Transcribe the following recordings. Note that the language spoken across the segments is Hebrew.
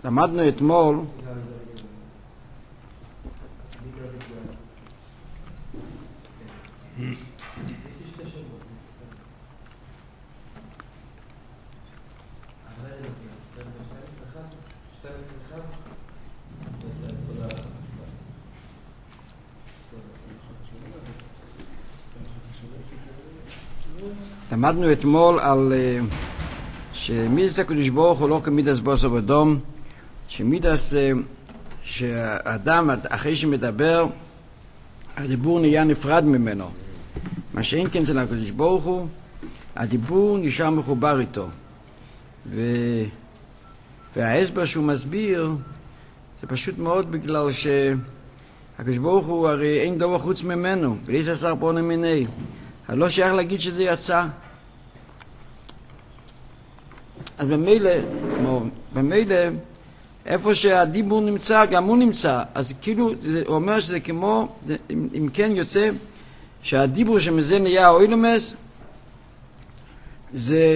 למדנו אתמול על שמידס הקדוש ברוך הוא לא כמידס בוסר ודום, שמידס שהאדם אחרי שמדבר הדיבור נהיה נפרד ממנו, מה שאין כן זה לקדוש ברוך הוא, הדיבור נשאר מחובר איתו. וההסבר שהוא מסביר זה פשוט מאוד בגלל שהקדוש ברוך הוא הרי אין דבר חוץ ממנו, בלי ססר פרונה מיני, לא שייך להגיד שזה יצא. אז במילא איפה שהדיבור נמצא גם הוא נמצא, אז כאילו הוא אומר שזה כמו, אם כן יוצא שהדיבור שמזה נהיה אוילומס זה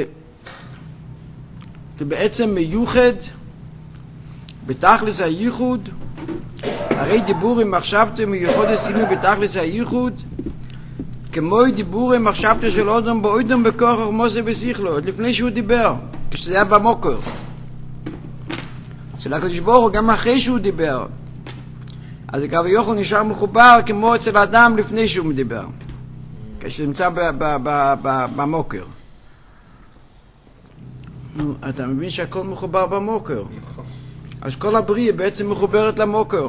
בעצם מיוחד בתכלס הייחוד. הרי דיבורים מחשבתם מיוחד עשינו בתכלס הייחוד כמו דיבורים מחשבתם של אודם באודם בכוח הרמוסה בשיחלו, עוד לפני שהוא דיבר, כשזה היה במוקר. אצל הקדוש ברוך הוא גם אחרי שהוא דיבר, אז הקו יוכל נשאר מחובר כמו אצל האדם לפני שהוא מדבר, כשזה נמצא במוקר. אתה מבין שהכל מחובר במוקר, אז כל הבריאה בעצם מחוברת למוקר.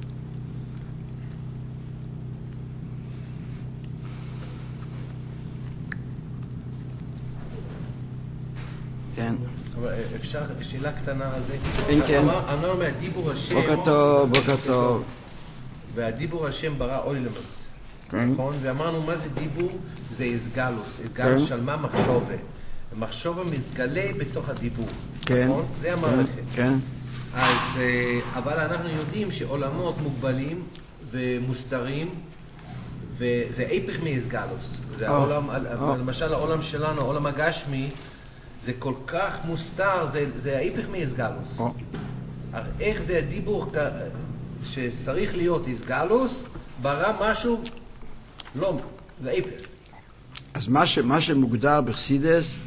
כן. אבל אפשר שאלה קטנה על זה? כן. אמרנו מהדיבור השם... בוקר טוב. והדיבור השם ברא אוילמוס. כן. נכון? ואמרנו מה זה דיבור? זה איסגלוס. איסגלוס של מה? מחשובה. מחשובה מתגלה בתוך הדיבור. כן. נכון? זה המערכת. כן. אז, אבל אנחנו יודעים שעולמות מוגבלים ומוסתרים, וזה היפך מאיסגלוס. זה העולם, למשל העולם שלנו, העולם הגשמי, זה כל כך מוסתר, זה ההיפך מאיסגלוס. איך זה הדיבור שצריך להיות איסגלוס, ברא משהו, לא, זה ההיפך. אז מה שמוגדר בחסידס,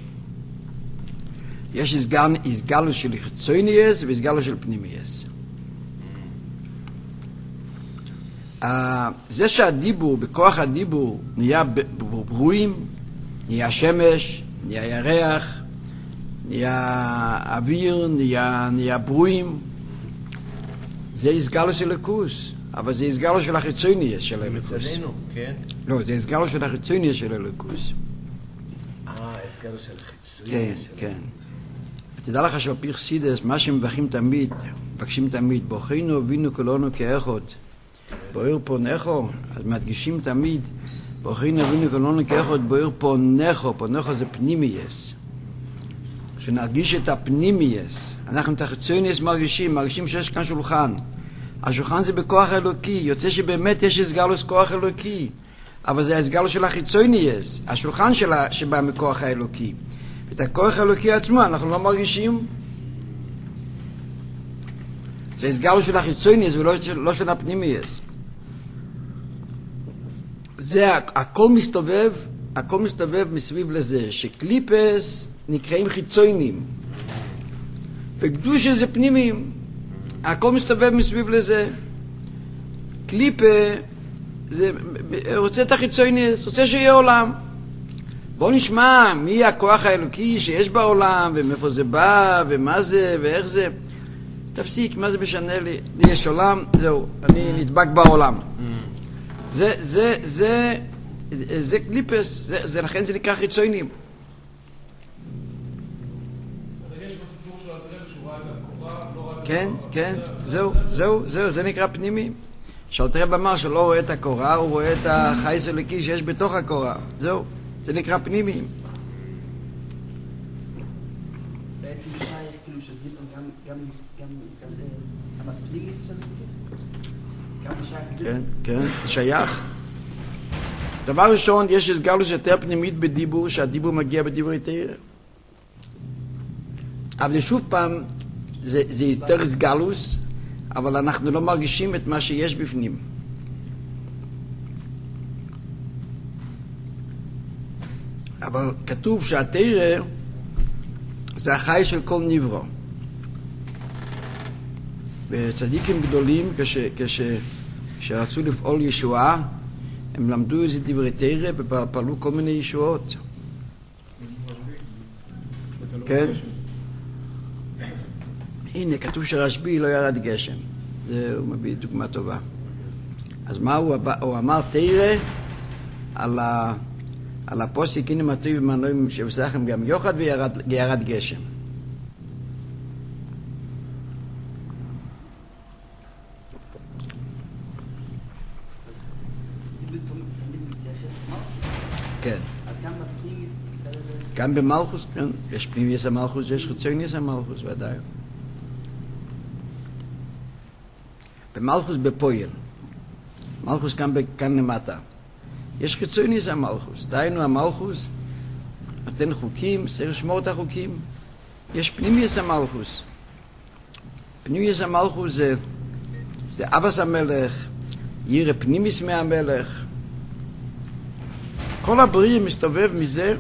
יש איסגלוס של חיצוניוס ואיסגלוס של פנימיוס. זה שהדיבור, בכוח הדיבור, נהיה ברואים, נהיה שמש, נהיה ירח, נהיה אוויר, נהיה ברואים, זה איסגלוס של לקוס, אבל זה איסגלוס של החיצוניוס של הלקוס. מצדנו, כן? לא, זה איסגלוס של החיצוניוס של הלקוס. איסגלוס של החיצוניוס. כן. תדע לך שעל פי חסידס, מה מבקשים תמיד, בוכינו ובינו כולנו כאחד, בוער פונכו, אז מדגישים תמיד, בוכינו ובינו כולנו כאחד, בוער פונכו, פונכו זה פנימייס. שנרגיש את הפנימייס, אנחנו את החיצוניוס מרגישים שיש כאן שולחן. השולחן זה בכוח אלוקי, יוצא שבאמת יש איסגלוס כוח אלוקי, אבל זה האיסגלוס של החיצוניוס, השולחן שבא מכוח האלוקי. את הכוח האלוקי עצמו אנחנו לא מרגישים. זה איסגלוס של החיצוניוס ולא של הפנימייס. זה הכל מסתובב מסביב לזה, שקליפס נקראים חיצוניים, וקדושה זה פנימיים. הכל מסתובב מסביב לזה. קליפה זה רוצה את החיצוניוס, רוצה שיהיה עולם. בואו נשמע מי הכוח האלוקי שיש בעולם, ומאיפה זה בא, ומה זה, ואיך זה. תפסיק, מה זה משנה לי? יש עולם, זהו, אני נדבק בעולם. זה קליפס, זה לכן זה נקרא חיצוניים. כן, זהו, זה נקרא פנימי. שאלתר רב אמר שלא רואה את הקורה, הוא רואה את החייס אלוקי שיש בתוך הקורה. זהו, זה נקרא פנימי. בעצם שייך כאילו שזה גם המקליגית שלנו? כן, שייך. דבר ראשון, יש איסגלוס יותר פנימית בדיבור, שהדיבור מגיע בדברי תורה. אבל שוב פעם, זה יותר סגלוס, אבל אנחנו לא מרגישים את מה שיש בפנים. אבל כתוב שהתורה זה החי של כל נברא. וצדיקים גדולים, כשרצו לפעול ישועה, הם למדו איזה דברי תורה ופעלו כל מיני ישועות. כן? הנה, כתוב שרשב"י לא ירד גשם. זה הוא מביא דוגמה טובה. אז מה הוא אמר? תורה על הפוסק, הנה מה טוב ומנועים שבשכם גם יוחד וירד גשם. כן. גם במלכוס, כן. יש פנימיוס המלכוס, יש חיצוניוס המלכוס, ודאי. במלכוס בפועל. מלכוס כאן למטה. יש חיצוניוס המלכוס. דהיינו המלכוס נותן חוקים, צריך לשמור את החוקים. יש פנימיוס המלכוס. פנימיוס המלכוס זה אבס המלך, ירא פנימיוס מהמלך. כל הבריאה מסתובב מזה.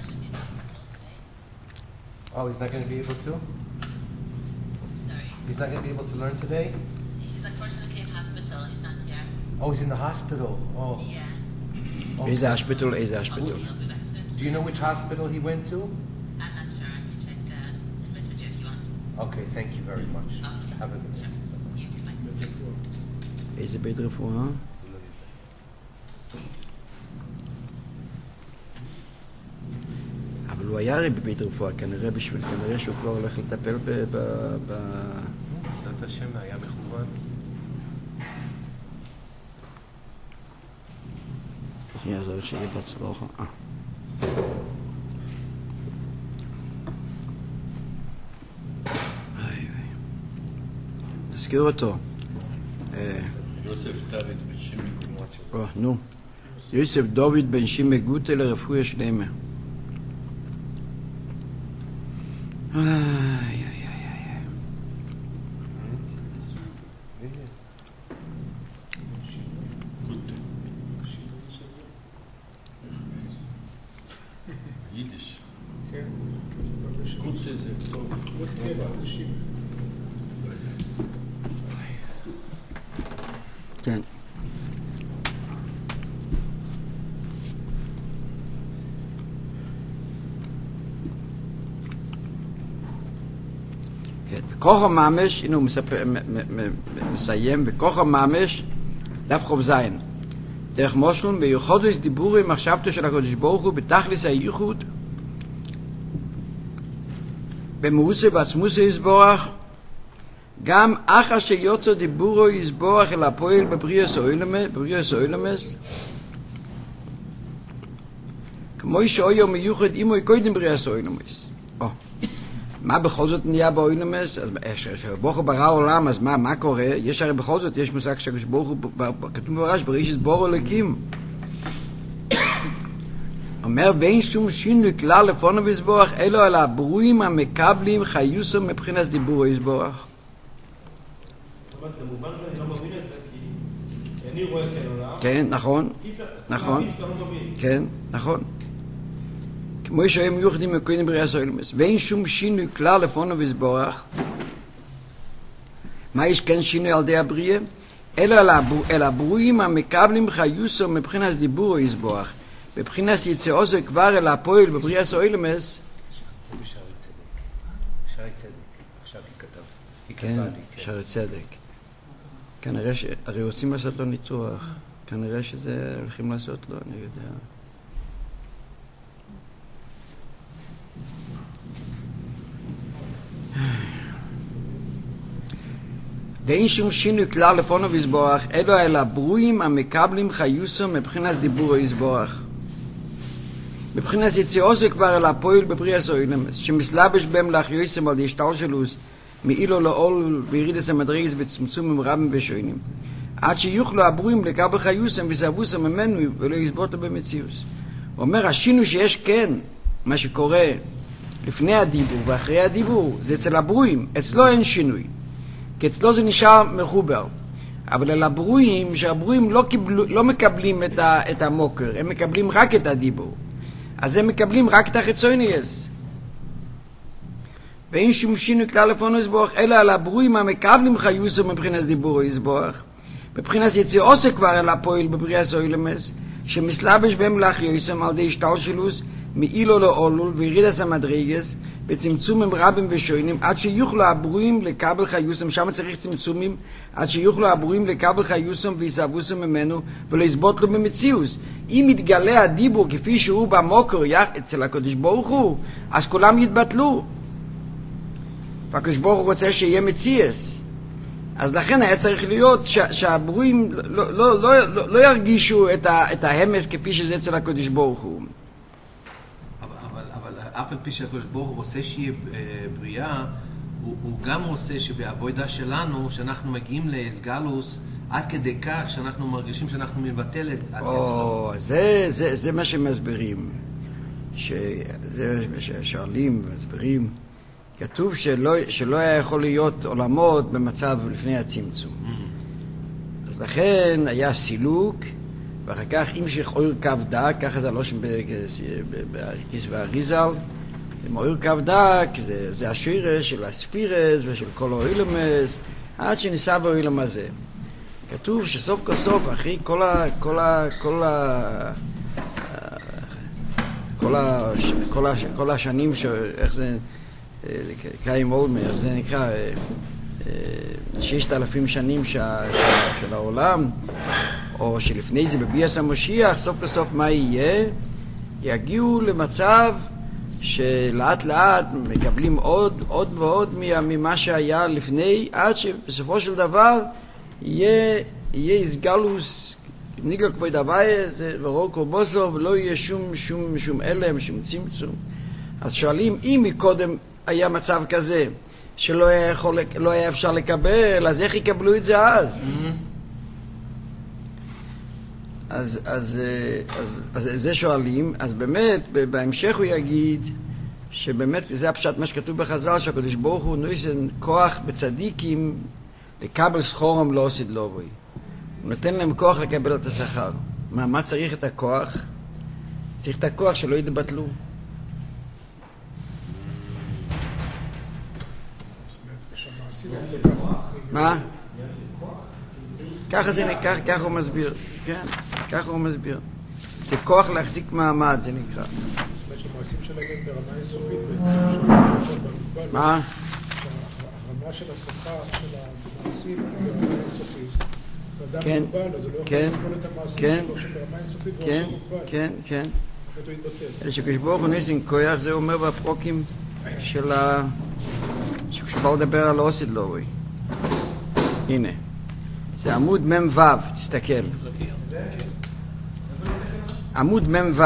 Oh, he's not going to be able to? Sorry. He's not going to be able to learn today? He's unfortunately in hospital. He's not here. Oh, he's in the hospital. Oh. Yeah. Okay. איזה hospital, איזה hospital. He'll be back soon. Do you know which hospital he went to? I'm not sure. I can check and message you if you want. Okay, thank you very much. Okay. Have a good Sure. You too. Bye. איזה בית רפואה? אבל הוא היה הרי בבית רפואה, כנראה שהוא כבר הולך לטפל בעזרת השם היה מכוון. יעזור שיהיה בהצלחה. נזכיר אותו. יוסף דוד בן שימי גוטה. נו. יוסף דוד בן שימי גוטה לרפואה שלמה. יידיש. גוטה זה טוב. כן. כוח הממש, הנה הוא מסיים, וכוח הממש, דף חוב זין. דרך מושלון, ביחודו דיבורו עם מחשבתו של הקדוש ברוך הוא, בתכלס הייחוד, במאוסה ועצמוסה יסבורך, גם אחר שיוצא דיבורו יסבורך אל הפועל בבריאס אוילמס, כמו שאויו מיוחד אימו קודם בריאס אוילמס. מה בכל זאת נהיה באוילמס? אז ברוך הוא ברא עולם, אז מה קורה? יש הרי בכל זאת, יש מושג שברוך הוא, כתוב ברש, בראשית בורא אלוקים. אומר, ואין שום שינוי כלל לפונו ויסבורך, אלו על הברואים המקבלים חיוסו מבחינת דיבורו יסבורך. זה מובן שאני לא מבין את זה, כי אני רואה את העולם. כן, נכון. כן, נכון. כמו שהם יוחדים מקוינים בריאס אוילמס, ואין שום שינוי כלל לפונו ויסבורך. מה יש כן שינוי על די הבריאה? אלו על הברואים המקבלים חיוסו מבחינת דיבורו יסבורך. בבחינת יציאו זה כבר אל הפועל בבריאס אוילמס. שערי צדק. עכשיו היא כתבה. כן, שערי צדק. כנראה הרי רוצים לעשות לו ניתוח. כנראה שזה הולכים לעשות לו, אני יודע. ואין שום שינוי כלל לפונו ויסבורך, אלו על הברואים המקבלים חיוסו מבחינת דיבורו יסבורך. מבחינת יציאו זה כבר אל הפועל בבריאס אוילמס, שמסלבש בהם להחיוסם על השתלשלוס, מאילו לעול וירידס המדרגס בצמצומים רבים ושוינים. עד שיוכלו הברואים לקבל חיוסם ויסרבוסם ממנו ולא יסבוטו במציאוס. הוא אומר, השינוי שיש כן, מה שקורה, לפני הדיבור ואחרי הדיבור, זה אצל הברואים, אצלו אין שינוי. כי אצלו זה נשאר מחובר. אבל על הברואים, שהברואים לא מקבלים את המוקר, הם מקבלים רק את הדיבור. אז הם מקבלים רק את החיצוניוס. ואין שום שינוי כלל לפונו יסבורך, אלא על הברואים המקבלים חיוסו מבחינת דיבורו יסבורך. מבחינת יציאוסו כבר על הפועל בבריאה סוילמס, שמסלבש בהם לאחיוסם על די השתלשלוס, מאילו לאולול וירידס המדרגס, בצמצומים רבים ושוינים, עד שיוכלו הברואים לקבל חיוסם, שם צריך צמצומים, עד שיוכלו הברואים לקבל חיוסם ויסבוסם ממנו, ולא יסבוט לו במציאוס. אם יתגלה הדיבור כפי שהוא במוקר אצל הקדוש ברוך הוא, אז כולם יתבטלו. והקדוש ברוך הוא רוצה שיהיה מציאס. אז לכן היה צריך להיות שהברואים לא ירגישו את ההמס כפי שזה אצל הקדוש ברוך הוא. אבל אף על פי שהקדוש ברוך הוא רוצה שיהיה בריאה, הוא גם רוצה שבעבודה שלנו, שאנחנו מגיעים להסגלוס, עד כדי כך שאנחנו מרגישים שאנחנו מבטלת עד אצלו. זה מה שמסבירים. זה שואלים ומסבירים. כתוב שלא היה יכול להיות עולמות במצב לפני הצמצום. אז לכן היה סילוק, ואחר כך המשך אור קו דק, ככה זה הלושן באריקיס והאריזל, עם אור קו דק, זה השירש של הספירס ושל כל האילמס, עד שניסה באילם הזה. כתוב שסוף כל סוף, אחרי כל השנים, איך זה קיים אולמר, זה נקרא 6,000 שנים של העולם, או שלפני זה בביאס המשיח, סוף בסוף מה יהיה? יגיעו למצב שלאט לאט מקבלים עוד ועוד ממה שהיה לפני, עד שבסופו של דבר יהיה הסגלוס ניגל כבוד הוואי ורוק ובוסו, ולא יהיה שום אלם, שום צמצום. אז שואלים, אם מקודם היה מצב כזה שלא היה אפשר לקבל, אז איך יקבלו את זה אז? אז זה שואלים. אז באמת בהמשך הוא יגיד שבאמת זה הפשט מה שכתוב בחז"ל, שהקדוש ברוך הוא נותן כוח בצדיקים לקבל סחורם לא עושה דלובוי. הוא נותן להם כוח לקבל את השכר. מה צריך את הכוח? צריך את הכוח שלא יתבטלו. מה? ככה הוא מסביר. כן, ככה הוא מסביר. זה כוח להחזיק מעמד, זה נקרא. שהמעשים שלהם ברמה אינסופית, מה? הרמה של השכר של המעשים היא ברמה אינסופית. אדם מוגבל, אז הוא לא יכול לקבל את המעשים שלו שברמה אינסופית והוא לא מוגבל. כן. אחרת הוא יתבטל. אלא שקדוש ברוך הוא ניסים כוח, זה אומר בפרוקים של שכשבא לדבר על אוסיד לא רואה. הנה. זה עמוד מ"ו, תסתכל. עמוד מ"ו.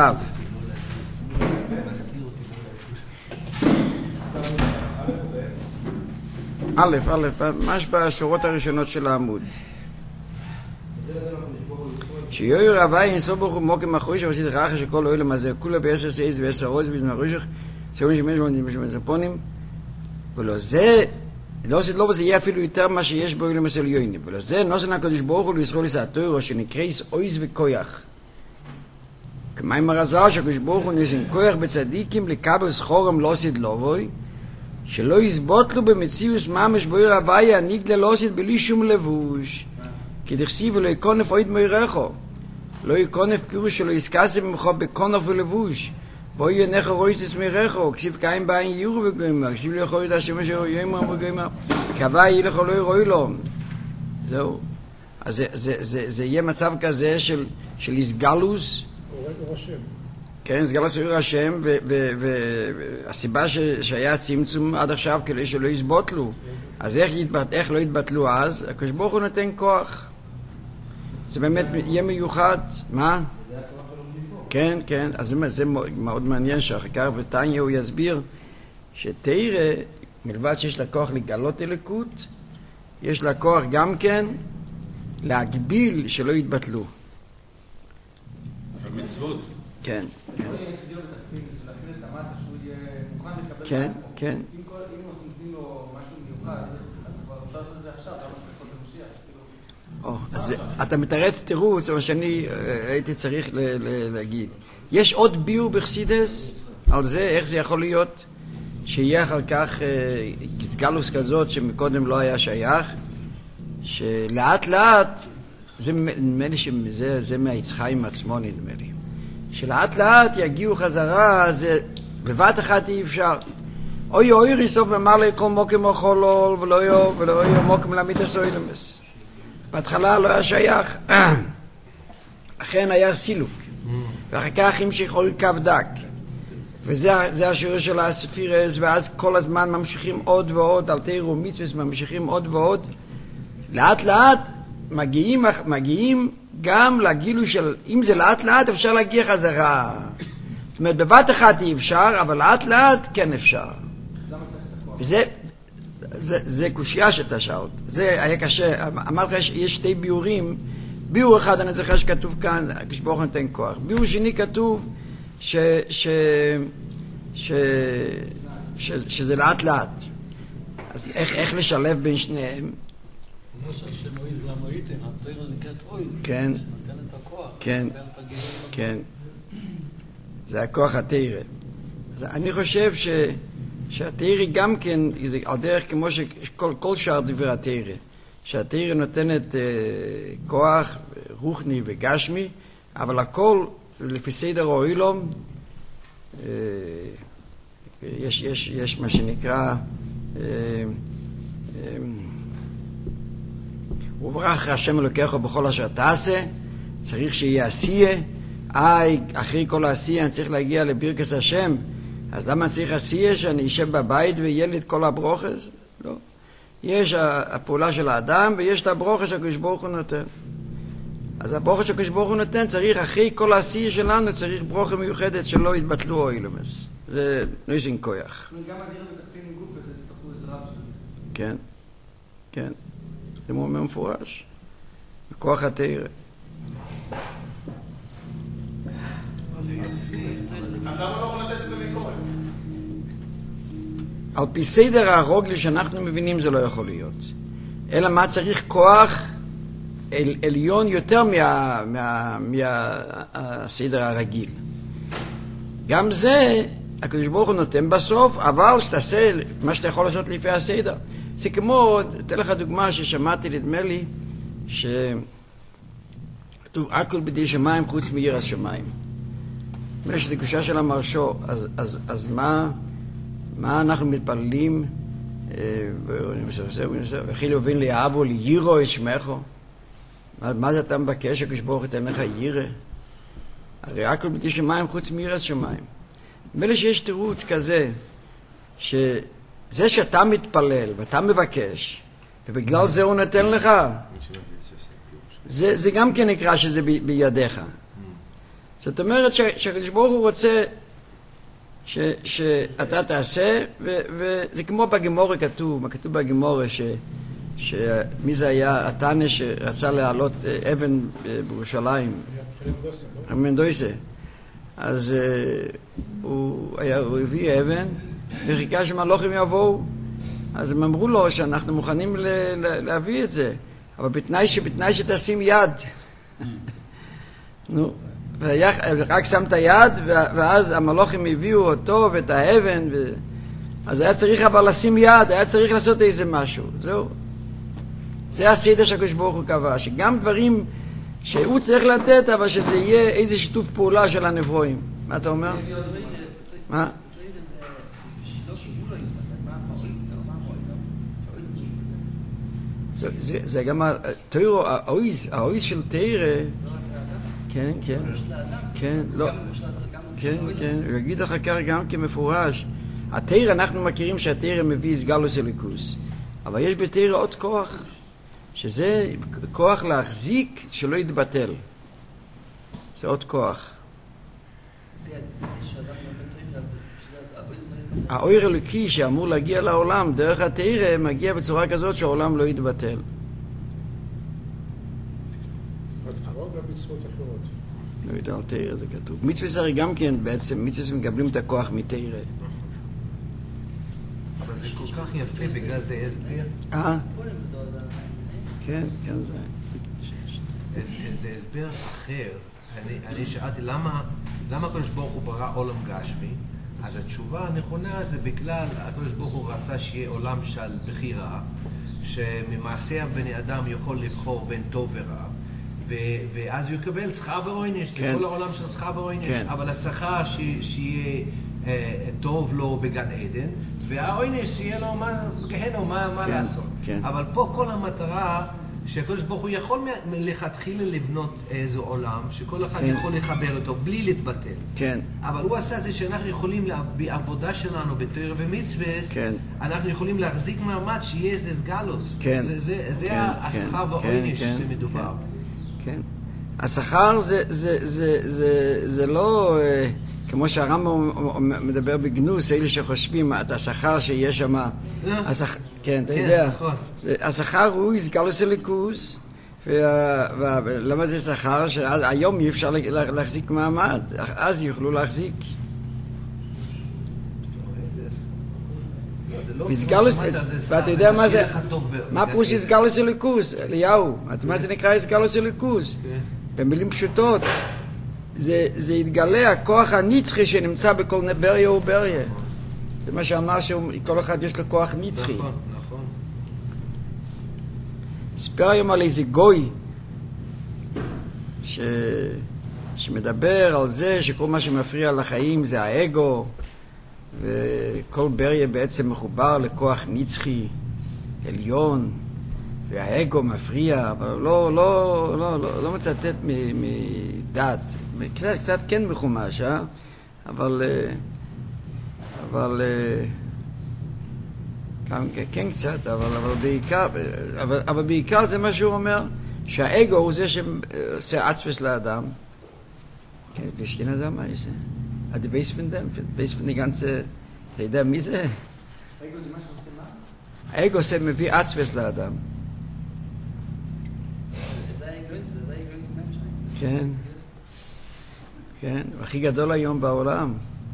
א', ממש בשורות הראשונות של העמוד. שיוער הוואי אינסוף ברוך הוא מוקם אחורי שעשית רחה שכל אוהלם הזה, כולה בעשר סעיז ועשר רוז בזמן רושך, שאומרים שמש במצפונים, ולא זה, לא זה יהיה אפילו יותר מה שיש באוהלם הסליונים, ולא זה נוסן הקדוש ברוך הוא לישראל לסעתו, שנקרא אויז וכויח. כמים הרזל שהקדוש ברוך הוא ניסן כויח בצדיקים לקבל סחורם לא עשית לבוי, שלא יסבוט לו במציאוס ממש בויר הוויה ניגלה לא עשית בלי שום לבוש, כי דכסיב ולא יקונף אוהד מוירחו, לא יקונף פירוש שלא יסקסם ממך בקונף ולבוש, בואי ינך רויסס מרחו, כסיב קיים בעין יורו וגוימר, כסיב לא יכול לדעת שמה שיאמר וגוימר, כהווה יהיה לך לא ירואי לו. זהו. אז זה יהיה מצב כזה של הסגלוס, אור השם. כן, סגלוס אור השם, והסיבה שהיה צמצום עד עכשיו כדי שלא יסבוטלו. אז איך לא יתבטלו אז? הקדוש ברוך הוא נותן כוח. זה באמת יהיה מיוחד. מה? כן. אז זה מאוד מעניין שאחר כך בתניא הוא יסביר שתראה, מלבד שיש לה כוח לגלות אלוקות, יש לה כוח גם כן להגביל שלא יתבטלו. המצוות. כן. לא יהיה הסגיר בתחתית, להכין את המטה שהוא יהיה מוכן לקבל כן, כן. אם נותנים לו משהו מיוחד, אז כבר אפשר לעשות את זה עכשיו, למה צריך למשיח? אז אתה מתרץ תירוץ, אבל שאני הייתי צריך להגיד. יש עוד ביור בחסידס על זה, איך זה יכול להיות שיהיה אחר כך גלגלוס כזאת שמקודם לא היה שייך, שלאט לאט, זה נדמה לי שזה מהיצחיים עצמו נדמה לי, שלאט לאט יגיעו חזרה, זה בבת אחת אי אפשר. אוי אוי ריסוף ממר לכל מוקם או חולול ולא יהיו מוקם להעמיד הסוילמס. בהתחלה לא היה שייך, לכן היה סילוק, ואחר כך המשיכו קו דק, וזה השיעור של הספירס, ואז כל הזמן ממשיכים עוד ועוד, על תירו מצווס ממשיכים עוד ועוד, לאט לאט מגיעים גם לגילוי של, אם זה לאט לאט אפשר להגיע חזרה, זאת אומרת בבת אחת אי אפשר, אבל לאט לאט כן אפשר. וזה זה קושיה שאתה שאלת, זה היה קשה. אמרתי לך יש שתי ביורים, ביור אחד אני זוכר שכתוב כאן, כשברוך נותן כוח, ביור שני כתוב שזה לאט לאט. אז איך לשלב בין שניהם? כמו שהשם אויז למה איתן, התורה נקראת אויז, כן, שנותן את הכוח, כן, כן, זה הכוח התורה. אז אני חושב שהתורה גם כן, זה על דרך כמו שכל שאר דברי התורה, שהתורה נותנת כוח רוחני וגשמי, אבל הכל לפי סדר העולם, יש מה שנקרא וברך השם אלוקיך בכל אשר תעשה, צריך שיהיה עשייה. אחרי כל העשייה אני צריך להגיע לברכת השם, אז למה צריך עשייה שאני אשב בבית ויהיה לי את כל הברוכס? לא. יש הפעולה של האדם ויש את הברוכס שהקדוש ברוך הוא נותן. אז הברוכס שהקדוש ברוך הוא נותן צריך אחרי כל העשייה שלנו, צריך ברוכה מיוחדת שלא יתבטלו או אילומס. זה נויסין כוח. גם הדיר מתחתים עם גוף וזה תצטרכו עזרה בשביל זה. כן, כן. זה אומר מפורש. בכוח התורה. למה לא יכול לתת את המקורת? על פי סדר הרוגלי שאנחנו מבינים זה לא יכול להיות. אלא מה צריך כוח עליון יותר מהסדר הרגיל. גם זה הקדוש ברוך הוא נותן בסוף, אבל שתעשה מה שאתה יכול לעשות לפי הסדר. זה כמו, אתן לך דוגמה ששמעתי, נדמה לי, שכתוב, הכל בידי שמיים חוץ מיראת שמיים. נדמה לי שזה קדושה של המרשו, אז מה אנחנו מתפללים, וכי להובין ליאהבו, לירו את שמךו? מה זה אתה מבקש, הקדוש ברוך הוא ייתן לך ירא? הרי הכל בידי שמיים חוץ מיראת שמיים. נדמה לי שיש תירוץ כזה, זה שאתה מתפלל ואתה מבקש, ובגלל זה הוא נותן לך, זה גם כן נקרא שזה בידיך. זאת אומרת שהקדוש ברוך הוא רוצה שאתה תעשה, וזה כמו בגמורה כתוב, מה כתוב בגמורה, שמי זה היה התנא שרצה להעלות אבן בירושלים, מנדויסה. אז הוא הביא אבן וחיכה שמלוכים יבואו, אז הם אמרו לו שאנחנו מוכנים להביא את זה, אבל בתנאי שתשים יד. נו, רק שם את היד, ואז המלוכים הביאו אותו ואת האבן, אז היה צריך אבל לשים יד, היה צריך לעשות איזה משהו. זהו, זה הסדר שהקדוש ברוך הוא קבע, שגם דברים שהוא צריך לתת, אבל שזה יהיה איזה שיתוף פעולה של הנברואים. מה אתה אומר? מה? זה גם האויז של תורה. כן, כן, כן, לא, כן, כן, הוא יגיד אחר כך גם כמפורש. התורה, אנחנו מכירים שהתורה מביא סגלוס אליקוס, אבל יש בתורה עוד כוח, שזה כוח להחזיק שלא יתבטל. זה עוד כוח. האור אלוקי שאמור להגיע לעולם דרך התורה מגיע בצורה כזאת שהעולם לא יתבטל. עוד גם מצוות אחרות. לא יודע, על תורה זה כתוב. מצווה הרי גם כן בעצם, מצווה מקבלים את הכוח מתורה. זה כל כך יפה, בגלל זה הסביר. כן, כן זה. זה הסבר אחר. אני שאלתי למה הקדוש ברוך הוא ברא עולם גשמי? אז התשובה הנכונה זה בגלל הקדוש ברוך הוא רצה שיהיה עולם של בחירה, שממעשה הבני אדם יכול לבחור בין טוב ורע, ואז הוא יקבל שכר ועונש, זה כל העולם של שכר ועונש, אבל השכר שיהיה טוב לו בגן עדן, והעונש שיהיה לו גהנום, מה לעשות. אבל פה כל המטרה שהקדוש ברוך הוא יכול מלכתחילה לבנות איזה עולם שכל אחד יכול לחבר אותו בלי להתבטל. כן. אבל הוא עשה זה שאנחנו יכולים, בעבודה שלנו בתורה ומצוות, אנחנו יכולים להחזיק מעמד שיהיה איזה סגלוס. כן. זה השכר והעונש שמדובר. כן. השכר זה לא כמו שהרמב"ם מדבר בגנוס, אלה שחושבים, את השכר שיש שם, כן, אתה יודע, השכר הוא סגלוס הליכוז, ולמה זה שכר? שהיום אי אפשר להחזיק מעמד, אז יוכלו להחזיק. ואתה יודע מה זה, מה פירוש סגלוס הליכוז? אליהו, מה זה נקרא סגלוס הליכוז? במילים פשוטות, זה יתגלה הכוח הנצחי שנמצא בכל בריה ובריה. זה מה שאמר שכל אחד יש לו כוח נצחי. נכון, נכון. ספר היום על איזה גוי שמדבר על זה שכל מה שמפריע לחיים זה האגו, וכל בריה בעצם מחובר לכוח נצחי עליון, והאגו מפריע, אבל לא מצטט מדעת. קצת כן מחומש, אבל כן קצת, אבל בעיקר זה מה שהוא אומר, שהאגו הוא זה שעושה עצמס לאדם. כן, ושתינה זה מה זה? אתה weiß von dem? weiß von die ganze, אתה יודע מי זה? האגו זה מה שעושה מה? האגו זה מביא עצמס לאדם. זה האגויסט מנשן? כן. כן, הכי גדול היום בעולם.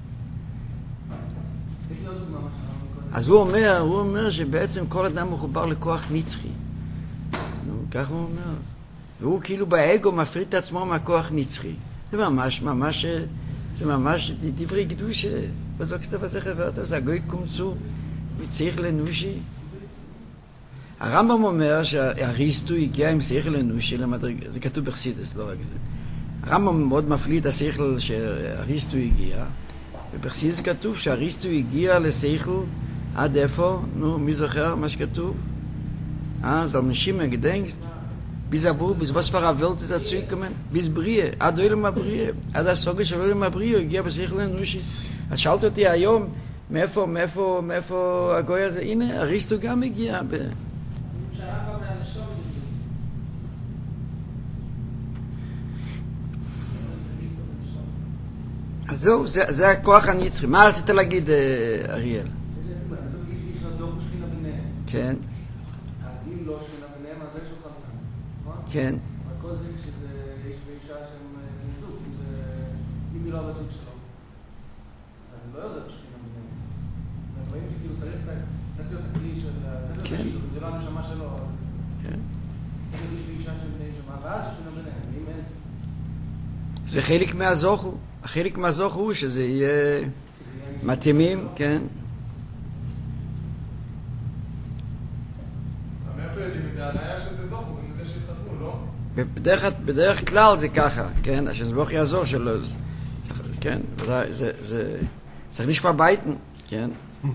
אז הוא אומר שבעצם כל אדם מחובר לכוח נצחי. כך הוא אומר. והוא כאילו באגו מפריד את עצמו מהכוח נצחי. זה ממש דברי קדושה. בזו כסתף הזה חברתו, זה הגוי קומצו מצייך לנושי. הרמב"ם אומר שהאריסטו הגיע עם שכל אנושי למדרגה, זה כתוב בחסידות, לא רק זה. הרמב"ם מאוד מפליא את השכל שאריסטו הגיע, ובחסידות כתוב שאריסטו הגיע לשכל עד איפה? נו, מי זוכר מה שכתוב? אז על נשימה, gedenkst, bis was für eine Welt ist dazu gekommen? Bis Brie, עד אוילם הבריאה, עד הסוגה של אוילם הבריאה, הגיע בשכל אנושי. אז שאלת אותי היום, מאיפה הגוי הזה? הנה, אריסטו גם הגיע. אז זהו, זה הכוח הנצחי. מה רצית להגיד, אריאל? כן. הדין לא שכינה ביניהם, אז יש אותם כאן, נכון? כן. הכל זה שיש באישה שהם נזוג, אם היא לא הבזוג שלו. אז זה לא עוזר שכינה ביניהם. אנחנו רואים שכאילו צריך להיות הכלי של... צריך להיות השילוב, זה לא הנשמה שלו. כן. צריך להיות באישה של בני נשמה, ואז שכינה ביניהם, ואם אין... זה חלק מהזוכו. החלק מהזוכו הוא שזה יהיה מתאימים, כן. בדרך כלל זה ככה, כן, השזבוך יעזור שלו, כן, זה צריך לשפע בייטן, כן.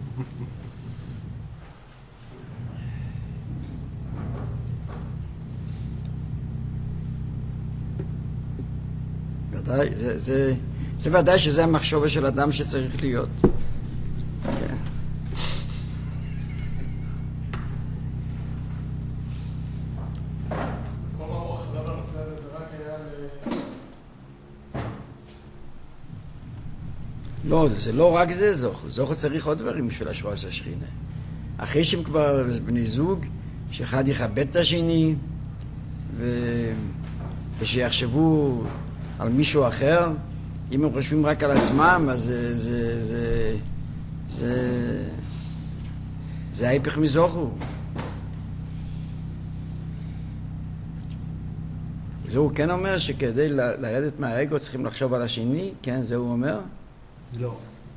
ודאי, זה ודאי שזה המחשבה של אדם שצריך להיות. כן. לא, זה לא רק זה זוכו. זוכו צריך עוד דברים בשביל השרועס השכינה. אחרי שהם כבר בני זוג, שאחד יכבד את השני, ושיחשבו על מישהו אחר. אם הם חושבים רק על עצמם, אז זה ההיפך מזוכו. זה הוא כן אומר שכדי לרדת מהאגו צריכים לחשוב על השני? כן, זה הוא אומר? לא.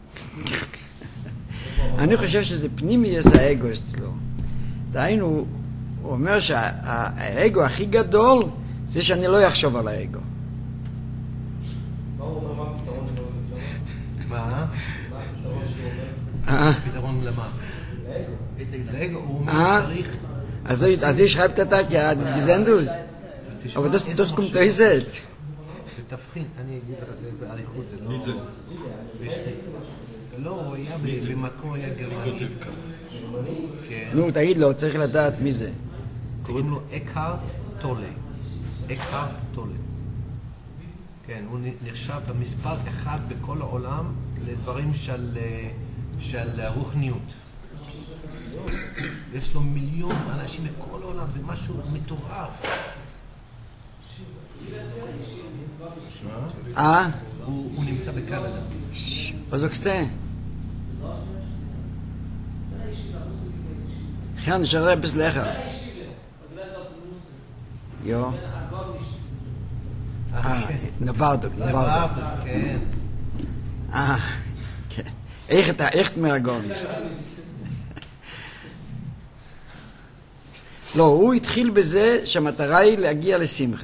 אני חושב שזה פנימי יש האגו אצלו. דהיינו, הוא אומר שהאגו הכי גדול זה שאני לא יחשוב על האגו. מה הוא אומר? מה הפתרון שלו? מה? מה הפתרון שהוא אומר? פתרון למה? לאגו. לאגו, הוא אומר צריך... אז ich schreibt das ja, das Gesendus. Aber das kommt da ist. זה תבחין, אני אגיד לך זה בעריכות, זה לא... מי זה? לא, הוא היה במקום, הוא היה גרמני. נו, תגיד לו, צריך לדעת מי זה. קוראים לו אקהרט טולה. אקהרט טולה. כן, הוא נחשב במספר אחד בכל העולם לדברים של רוחניות. יש לו מיליון אנשים בכל העולם, זה משהו מטורף. הוא נמצא בקנדה. Was sagst du? Gaan ze er eens leggen. Ja. Navardok. כן. כן. echt מהגורנישט. לא, הוא התחיל בזה שהמטרה היא להגיע לשמחה.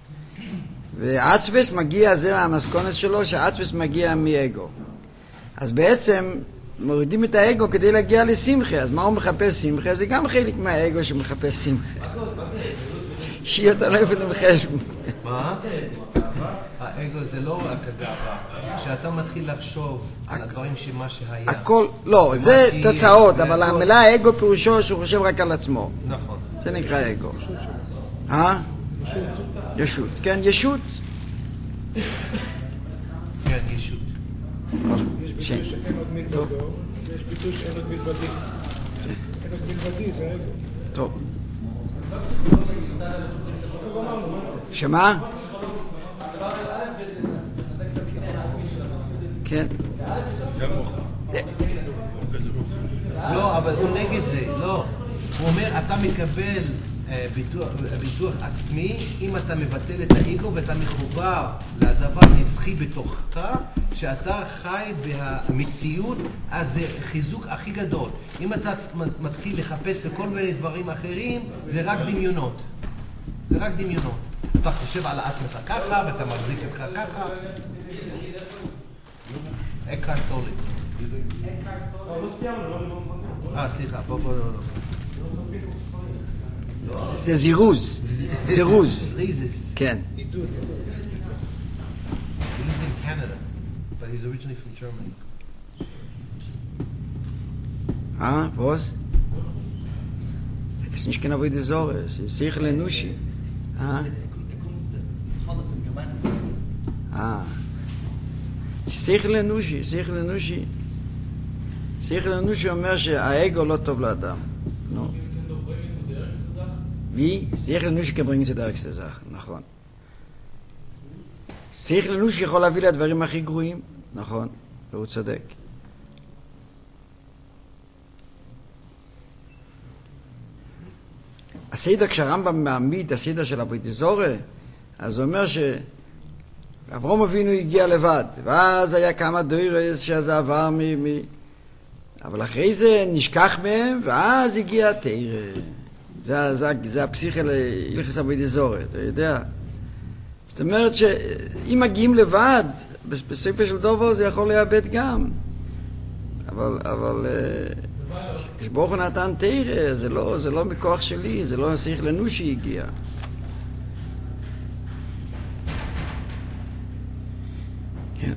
ועצבס מגיע, זה המסקונס שלו, שעצבס מגיע מאגו. אז בעצם מורידים את האגו כדי להגיע לשמחה. אז מה הוא מחפש שמחה? זה גם חלק מהאגו שמחפש שמחה. שאתה לא יפת למחש. מה? האגו זה לא רק הגאווה. כשאתה מתחיל לחשוב על הדברים שמה שהיה. הכל, לא, זה תוצאות, אבל המילה אגו פירושו שהוא חושב רק על עצמו. נכון. זה נקרא אגו. ישות, כן, ישות. כן, ישות. יש ביטוי שאין עוד מלבדו, ויש ביטוי שאין עוד מלבדי. אין עוד מלבדי, זה אגו. טוב. שמה? כן. לא, אבל הוא נגד זה, לא. הוא אומר, אתה מקבל ביטוח עצמי אם אתה מבטל את האגו ואתה מחובר לדבר נצחי בתוכך, שאתה חי במציאות, אז זה חיזוק הכי גדול. אם אתה מתחיל לחפש לכל מיני דברים אחרים, זה רק דמיונות. זה רק דמיונות. אתה חושב על עצמך ככה ואתה מחזיק אותך ככה. אקהרט טולה. סליחה, בוא. זה זירוז. זירוז. כן. He lives in Canada, but he's originally from Germany. Was? Das ist nicht genau wie die Sorge. Es ist sicher Lenushi. sicher Lenushi. sicher Lenushi אומר שהאגו לא טוב לאדם. נו. wie? sicher Lenushi kann bringen את הדרכסטה זך. נכון. sicher Lenushi יכול להביא לדברים הכי גרועים. נכון. והוא צודק. הסיידה, כשהרמב"ם מעמיד הסיידה של אבוידזורה, אז הוא אומר שאברהם אבינו הגיע לבד, ואז היה כמה דוירס שזה עבר אבל אחרי זה נשכח מהם, ואז הגיע התורה. זה הפסיכה להלכות אבוידזורה, אתה יודע. זאת אומרת שאם מגיעים לבד, בסופו של דבר זה יכול לאבד גם. אבל כשברוך הוא נתן תורה, זה לא מכוח שלי, זה לא צריך לנו שהגיע. כן.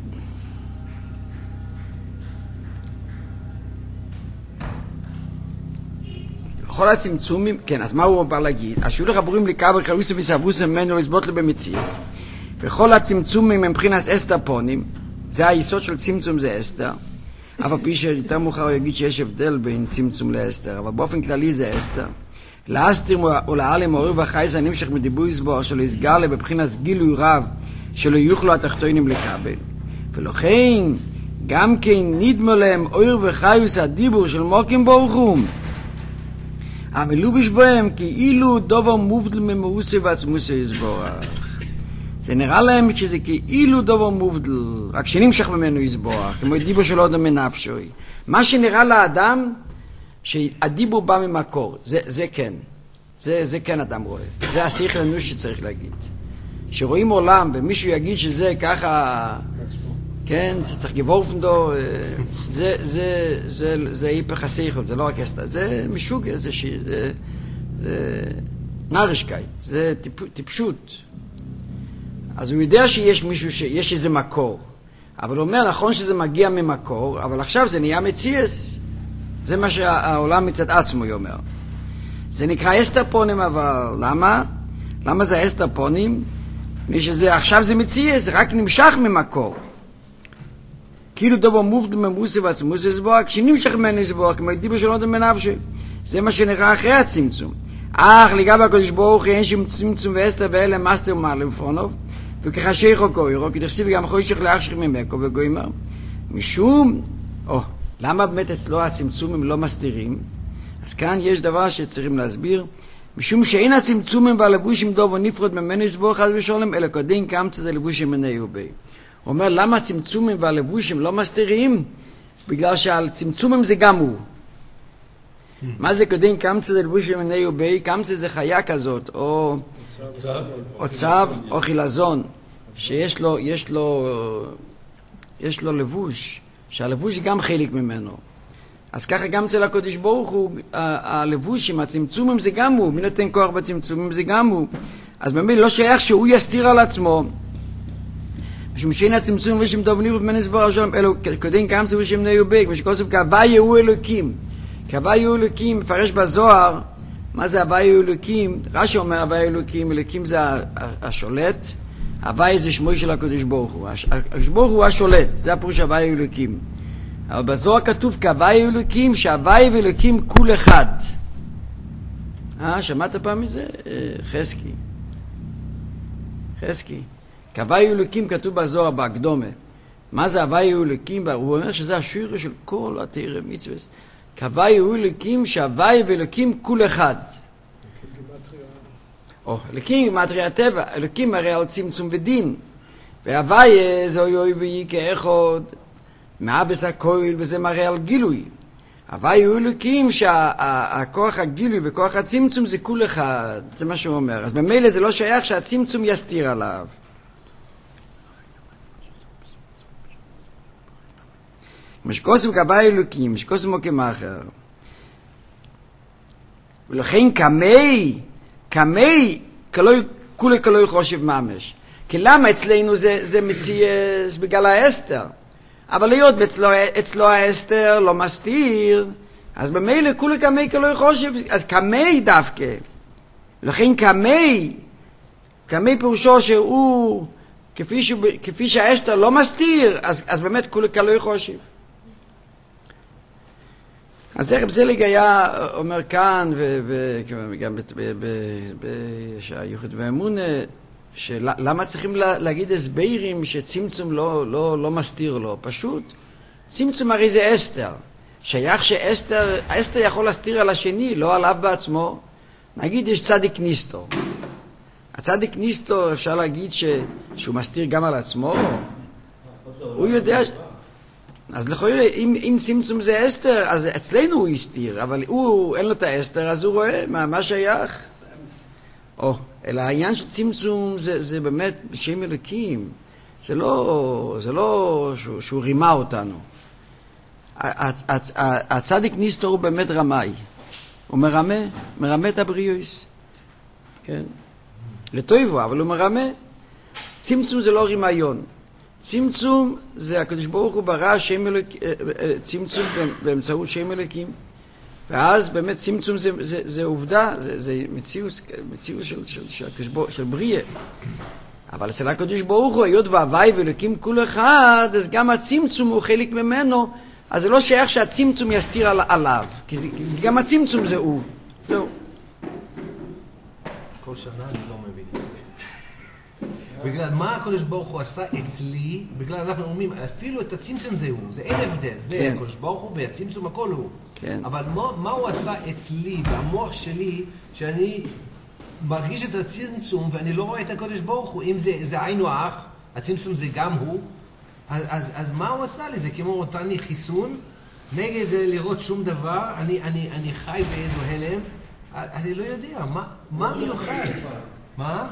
בכל הצמצומים, כן, אז מה הוא בא להגיד? השאול החבורים לקבל חריסה וסבוסה ממנו לסבוט לו במציאס. וכל הצמצומים הם מבחינת אסתר פונים, זה היסוד של צמצום, זה אסתר. אבל פי שיותר מאוחר הוא יגיד שיש הבדל בין צמצום לאסתר, אבל באופן כללי זה אסתר. לאסתר ולעלה מעורר והחייס הנמשך מדיבוי סבור שלא יסגר לה בבחינת גילוי רב שלא יוכלו התחתונים לקבל. ולכן גם כן נדמה להם אור וחיוס הדיבור של מוקים ברוך הוא המלובש בהם כאילו דובר מובדל ממאוסי ועצמוסי יסבורך. זה נראה להם שזה כאילו דובר מובדל, רק שנמשך ממנו יסבורך, כמו דיבו של אודם מנפשוי. מה שנראה לאדם, שהדיבור בא ממקור, זה כן. זה כן אדם רואה. זה השכל האנושי שצריך להגיד. שרואים עולם ומישהו יגיד שזה ככה, כן, זה צריך גבורפנדו, זה היפך השכל, זה לא רק אסתר, זה משוגע, זה נרישקייט, זה טיפשות. אז הוא יודע שיש מישהו, שיש איזה מקור, אבל הוא אומר, נכון שזה מגיע ממקור, אבל עכשיו זה נהיה מציאס. זה מה שהעולם מצד עצמו אומר. זה נקרא אסתרפונים, אבל למה? למה זה אסתרפונים? עכשיו זה מציאס, זה רק נמשך ממקור. כאילו דובר מובדל ממוסי ועצמוסי יסבורך, כשנמשך ממנו יסבורך, כמו דיבור של אודם מנפשי. זה מה שנראה אחרי הצמצום. לגבי הקדוש ברוך הוא אין שום צמצום ואסתר ואלה מאסתר ומעלה לפונוב, וכחשיכו קוירו, כי תכסיב גם חוישך לאחשך ממקו וגוימר. משום, למה באמת אצלו הצמצומים לא מסתירים? אז כאן יש דבר שצריכים להסביר. משום שאין הצמצומים והלבושים דובו נפרד ממנו יסבורך חס ושלום, אלא קודם קמצא דלבושים מני ובי. הוא אומר, למה הצמצומים והלבושים לא מסתירים? בגלל שהצמצומים זה גם הוא. מה זה קודם קמצא דלבושים מני ובי? קמצא זה חיה כזאת, או צב, או חילזון, שיש לו לבוש, שהלבוש גם חלק ממנו. אז ככה גם אצל הקדוש ברוך הוא, הלבושים, הצמצומים זה גם הוא, מי נותן כוח בצמצומים זה גם הוא. אז באמת לא שייך שהוא יסתיר על עצמו. משום שאין הצמצומים ושם דוב נפרד ממנו יסבורך שלום, אלו קודם קמצא ושם נהיובק, ושכוסף כהוויה הוא אלוקים. כהוויה הוא אלוקים, מפרש בזוהר, מה זה הוויה הוא אלוקים? רש"י אומר הוויה אלוקים, אלוקים זה השולט, הוויה זה שמו של הקדוש ברוך הוא. הקדוש ברוך הוא השולט, זה הפירוש הוויה אלוקים. אבל בזוהר כתוב כהוויה אלוקים, שהוויה ואלוקים כול אחד. שמעת פעם מזה? חזקי. כהוויה אלוקים כתוב בזוהר בהקדומה. מה זה הוויה אלוקים? הוא אומר שזה השורש של כל התורה מצוות. כהוויה אלוקים, שהוויה ואלוקים כול אחד. אלוקים גימטריה הטבע, אלוקים הרי על צמצום ודין. והוויה זה אוי ויהי כאחד. מאבס הכל, וזה מראה על גילוי. הוויה הוא אלוקים שהכוח הגילוי וכוח הצמצום זה כול אחד. זה מה שהוא אומר. אז במילא זה לא שייך שהצמצום יסתיר עליו. משקוסם כהוויה אלוקים, משקוסם או כמאחר. ולכן קמי, כולי כלוי חושב ממש. כי למה אצלנו זה מציאס בגלל האסתר? אבל להיות אצלו האסתר לא מסתיר, אז במילא כולי קמי כלוי חושב, אז קמי דווקא. לכן קמי פירושו שהוא, כפי שהאסתר לא מסתיר, אז באמת כולי כלוי חושב. אז הרב זליג היה אומר כאן, וגם שהיוחד והאמונה, למה צריכים להגיד הסברים שצמצום לא מסתיר לו? פשוט, צמצום הרי זה אסתר. שייך האסתר יכול להסתיר על השני, לא עליו בעצמו. נגיד יש צדיק ניסטו. הצדיק ניסטו אפשר להגיד שהוא מסתיר גם על עצמו. הוא יודע... אז לכאורה, אם צמצום זה אסתר, אז אצלנו הוא הסתיר, אבל הוא אין לו את האסתר, אז הוא רואה מה שייך. אלא העניין של צמצום זה באמת בשם אלוקים. זה לא שהוא רימה אותנו. הצדיק ניסטור הוא באמת רמאי. הוא מרמה את הבריאוס. כן. לטויבו, אבל הוא מרמה. צמצום זה לא רימיון. צמצום זה הקדוש ברוך הוא ברא צמצום באמצעות שם אלוקים. ואז באמת צמצום זה עובדה, זה מציאות של בריאה. אבל אצל הקדוש ברוך הוא, היות והווי ואלוקים כול אחד, אז גם הצמצום הוא חלק ממנו, אז זה לא שייך שהצמצום יסתיר עליו, כי גם הצמצום זה הוא. זהו. כל שנה אני לא מבין. בגלל מה הקדוש ברוך הוא עשה אצלי, בגלל אנחנו אומרים, אפילו את הצמצום זה הוא, זה אין הבדל, זה הקדוש ברוך הוא והצמצום הכל הוא. כן. אבל מה הוא עשה אצלי, במוח שלי, שאני מרגיש את הצמצום ואני לא רואה את הקודש ברוך הוא? אם זה היינו אח, הצמצום זה גם הוא, אז מה הוא עשה לי? זה כמו נתן לי חיסון, נגד לראות שום דבר, אני חי באיזו הלם, אני לא יודע, מה מיוחד? מה?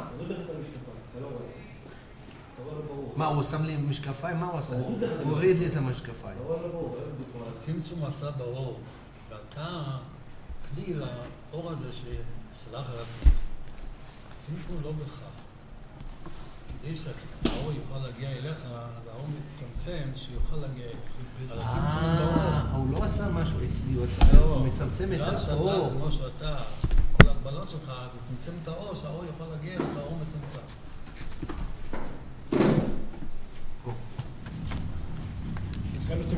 מה, הוא שם לי משקפיים? מה הוא עשה? הוא הוריד לי את המשקפיים. הצמצום עשה באור, ואתה כלי לאור הזה שלך על הצמצום. הצמצום לא בך. כדי שהאור יוכל להגיע אליך, והאור מצטמצם שיוכל להגיע אליך. על הצמצום באור. הוא לא עשה משהו אצלי, הוא מצמצם את האור. כמו שאתה, כל ההגבלות שלך, אתה מצמצם את האור, שהאור יוכל להגיע אליך, האור מצמצם. עשה לו